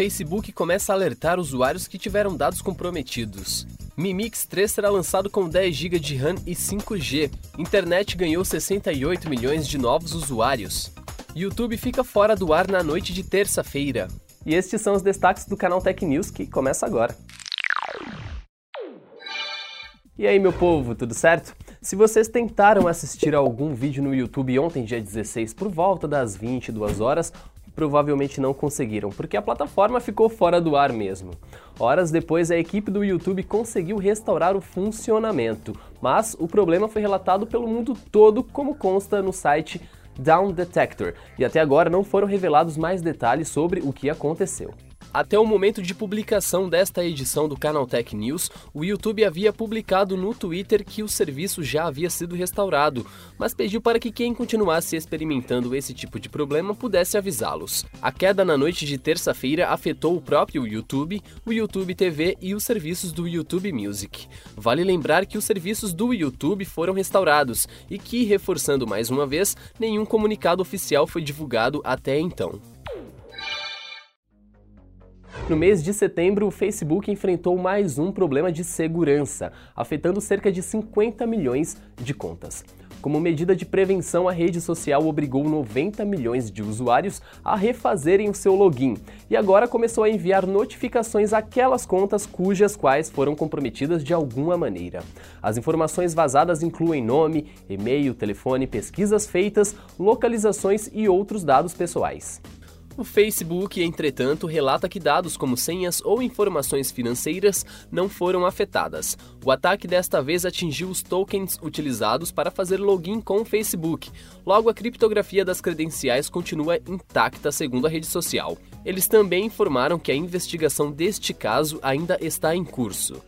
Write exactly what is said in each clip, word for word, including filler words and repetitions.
Facebook começa a alertar usuários que tiveram dados comprometidos. Mi Mix três será lançado com dez gigas de RAM e cinco G. Internet ganhou sessenta e oito milhões de novos usuários. YouTube fica fora do ar na noite de terça-feira. E estes são os destaques do canal Tech News, que começa agora. E aí, meu povo, tudo certo? Se vocês tentaram assistir a algum vídeo no YouTube ontem, dia dezesseis, por volta das vinte e duas horas, provavelmente não conseguiram, porque a plataforma ficou fora do ar mesmo. Horas depois, a equipe do YouTube conseguiu restaurar o funcionamento, mas o problema foi relatado pelo mundo todo, como consta no site Down Detector, e até agora não foram revelados mais detalhes sobre o que aconteceu. Até o momento de publicação desta edição do canal Tech News, o YouTube havia publicado no Twitter que o serviço já havia sido restaurado, mas pediu para que quem continuasse experimentando esse tipo de problema pudesse avisá-los. A queda na noite de terça-feira afetou o próprio YouTube, o YouTube T V e os serviços do YouTube Music. Vale lembrar que os serviços do YouTube foram restaurados e que, reforçando mais uma vez, nenhum comunicado oficial foi divulgado até então. No mês de setembro, o Facebook enfrentou mais um problema de segurança, afetando cerca de cinquenta milhões de contas. Como medida de prevenção, a rede social obrigou noventa milhões de usuários a refazerem o seu login e agora começou a enviar notificações àquelas contas cujas quais foram comprometidas de alguma maneira. As informações vazadas incluem nome, e-mail, telefone, pesquisas feitas, localizações e outros dados pessoais. O Facebook, entretanto, relata que dados como senhas ou informações financeiras não foram afetadas. O ataque desta vez atingiu os tokens utilizados para fazer login com o Facebook. Logo, a criptografia das credenciais continua intacta, segundo a rede social. Eles também informaram que a investigação deste caso ainda está em curso.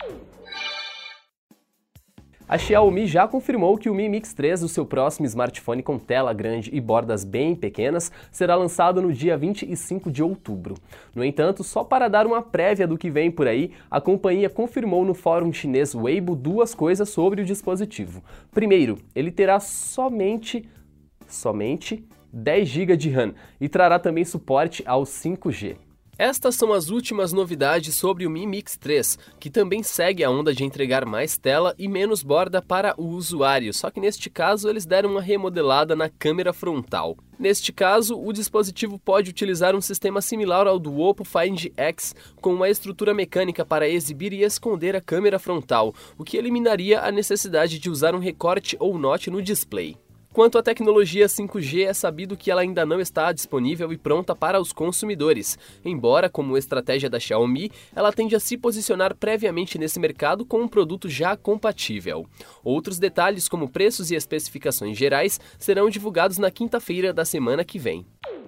A Xiaomi já confirmou que o Mi Mix três, o seu próximo smartphone com tela grande e bordas bem pequenas, será lançado no dia vinte e cinco de outubro. No entanto, só para dar uma prévia do que vem por aí, a companhia confirmou no fórum chinês Weibo duas coisas sobre o dispositivo. Primeiro, ele terá somente, somente dez gigas de RAM e trará também suporte ao cinco G. Estas são as últimas novidades sobre o Mi Mix três, que também segue a onda de entregar mais tela e menos borda para o usuário, só que neste caso eles deram uma remodelada na câmera frontal. Neste caso, o dispositivo pode utilizar um sistema similar ao do Oppo Find X, com uma estrutura mecânica para exibir e esconder a câmera frontal, o que eliminaria a necessidade de usar um recorte ou note no display. Quanto à tecnologia cinco G, é sabido que ela ainda não está disponível e pronta para os consumidores, embora, como estratégia da Xiaomi, ela tende a se posicionar previamente nesse mercado com um produto já compatível. Outros detalhes, como preços e especificações gerais, serão divulgados na quinta-feira da semana que vem.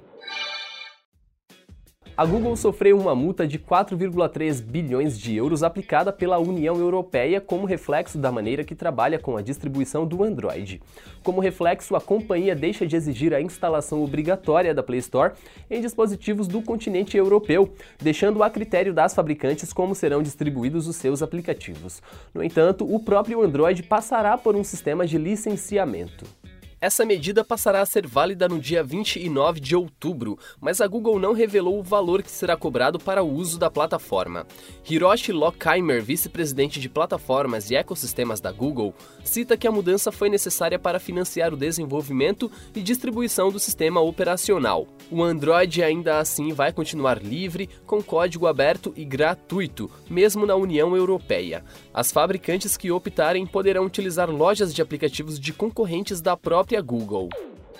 A Google sofreu uma multa de quatro vírgula três bilhões de euros aplicada pela União Europeia como reflexo da maneira que trabalha com a distribuição do Android. Como reflexo, a companhia deixa de exigir a instalação obrigatória da Play Store em dispositivos do continente europeu, deixando a critério das fabricantes como serão distribuídos os seus aplicativos. No entanto, o próprio Android passará por um sistema de licenciamento. Essa medida passará a ser válida no dia vinte e nove de outubro, mas a Google não revelou o valor que será cobrado para o uso da plataforma. Hiroshi Lockheimer, vice-presidente de plataformas e ecossistemas da Google, cita que a mudança foi necessária para financiar o desenvolvimento e distribuição do sistema operacional. O Android ainda assim vai continuar livre, com código aberto e gratuito, mesmo na União Europeia. As fabricantes que optarem poderão utilizar lojas de aplicativos de concorrentes da própria Google.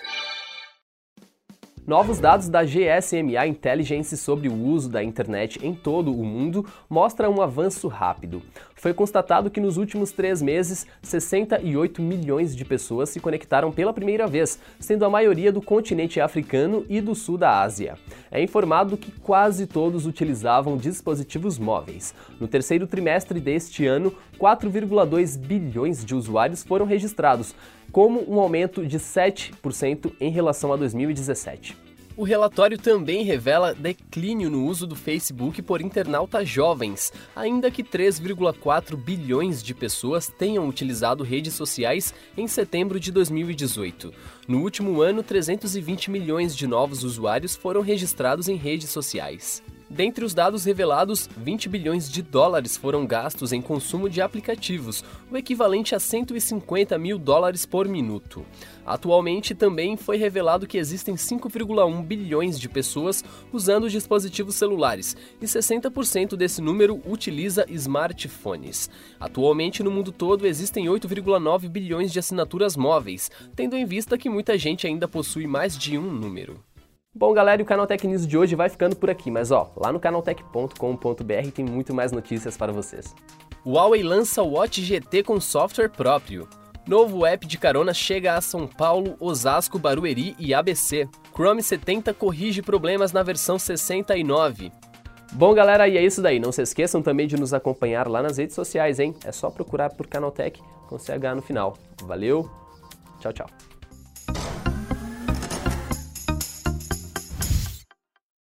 Novos dados da G S M A Intelligence sobre o uso da internet em todo o mundo mostram um avanço rápido. Foi constatado que nos últimos três meses, sessenta e oito milhões de pessoas se conectaram pela primeira vez, sendo a maioria do continente africano e do sul da Ásia. É informado que quase todos utilizavam dispositivos móveis. No terceiro trimestre deste ano, quatro vírgula dois bilhões de usuários foram registrados, como um aumento de sete por cento em relação a dois mil e dezessete. O relatório também revela declínio no uso do Facebook por internautas jovens, ainda que três vírgula quatro bilhões de pessoas tenham utilizado redes sociais em setembro de dois mil e dezoito. No último ano, trezentos e vinte milhões de novos usuários foram registrados em redes sociais. Dentre os dados revelados, vinte bilhões de dólares foram gastos em consumo de aplicativos, o equivalente a cento e cinquenta mil dólares por minuto. Atualmente, também foi revelado que existem cinco vírgula um bilhões de pessoas usando dispositivos celulares, e sessenta por cento desse número utiliza smartphones. Atualmente, no mundo todo, existem oito vírgula nove bilhões de assinaturas móveis, tendo em vista que muita gente ainda possui mais de um número. Bom, galera, e o Canaltech News de hoje vai ficando por aqui, mas ó, lá no canaltech ponto com ponto br tem muito mais notícias para vocês. Huawei lança o Watch G T com software próprio. Novo app de carona chega a São Paulo, Osasco, Barueri e A B C. Chrome setenta corrige problemas na versão sessenta e nove. Bom, galera, e é isso daí. Não se esqueçam também de nos acompanhar lá nas redes sociais, hein? É só procurar por Canaltech com C H no final. Valeu, tchau, tchau.